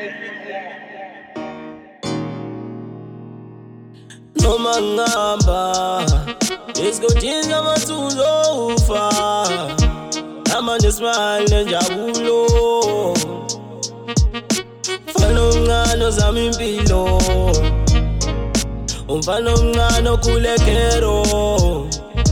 No mangamba, isikudinga amathuzo ufa. Amanje smile nenjabulo. Mfana omncane ozama impilo. Umfana omncane okhulekero.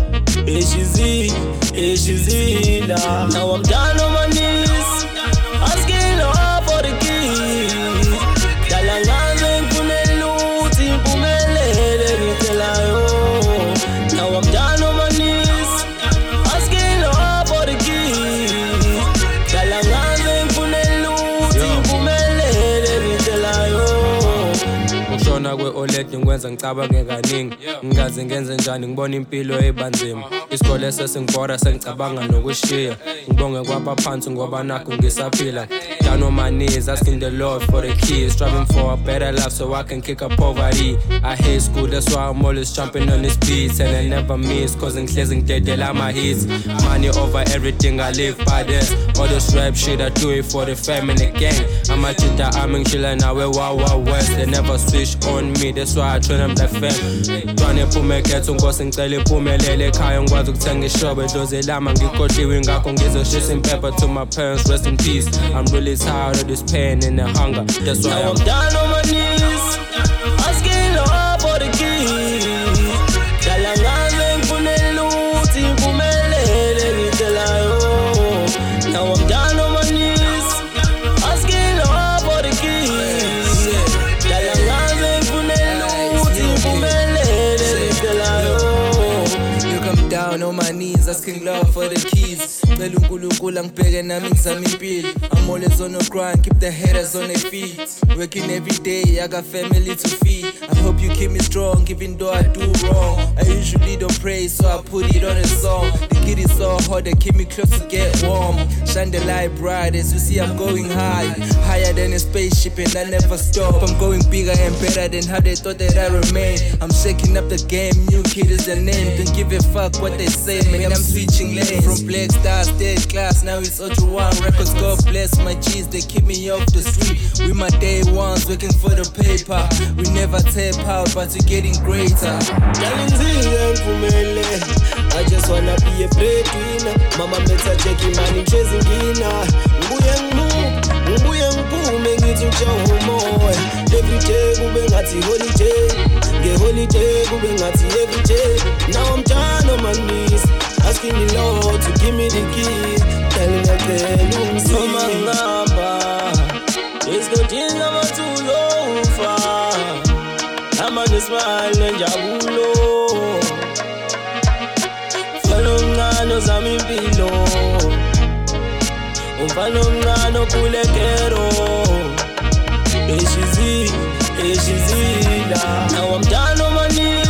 Eshizila. Now I'm down on my knees, asking Lord for the keys. Dalangaze ngifune luthi impumelele ngicelayo. Now I'm down on my knees, asking Lord for the keys. Dalangaze ngifune luthi impumelele ngicelayo. Ukushona kwe-OLED ngikwenza ngicabange kaningi. Ngingaze ngenze njani ngibona impilo ebanzima. Isikole sesingibhora sengicabanga nokushiya. Ngibonge kwabaphansi ngoba nakho ngisaphila. Down on my knees asking the Lord for the keys. Striving for a better life so I can kick up poverty. I hate school, that's why I'm always jumping on these beats. And I never miss cause ngihlezi ngidedela my hits. Money over everything, I live by this. All this rap shit, I do it for the fam and the gang. I'm a cheetah, I'm in chillin' now with Wild West. They never switch on me, that's why I train them like fam. Twane phume kethu ngosi ngicela iphumelele ekhaya ngikwazi ukuthenga ishobe doze lama ngikhohliwe ngakho ngizoshisa impepha to my parents, rest in peace. I'm really tired of this pain and the hunger, that's why I'm down on my knees, asking Lord for the keys. Dalangaze ngifune luthi impumelele ngicelayo. Now I'm down on my knees, asking Lord for the keys. Dalangaze ngifune luthi impumelele ngicelayo. Down on my knees, asking Lord for the keys. Cela uNkulunkulu angibheke nami ngizama impilo. I'm always on the grind, keep the haters on their feet. Working every day, I got family to feed. I hope you keep me strong, even though I do wrong. I usually don't pray, so I put it on a song. The kid is so hot, they keep me close to get warm. Shine the light bright, as you see I'm going high. Higher than a spaceship and I never stop. I'm going bigger and better than how they thought that I remain. I'm shaking up the game, new kid is the name. Don't give a fuck what they say, man, I'm switching lanes. From black stars, third class, now it's Ultra One Records. God bless my G's, they keep me off the street. We my day ones, working for the paper. We never tap out, but we're getting greater. I just wanna be a breadwinner. Mama meta checking money, chasing dinner. Nguye ngiphume ngithi ujahomoya. Every day kube ngathi holiday. Nge-holiday kube ngathi every day. Now I'm down on my knees, asking the Lord to give me the keys. Telling her tell ungizima ngihamba. Isikudinga amathuzo ufa. Amanje smile nenjabulo. Mfana omncane ozama impilo. Umfana omncane okhulekero. Eshizila. Now I'm down on my knees.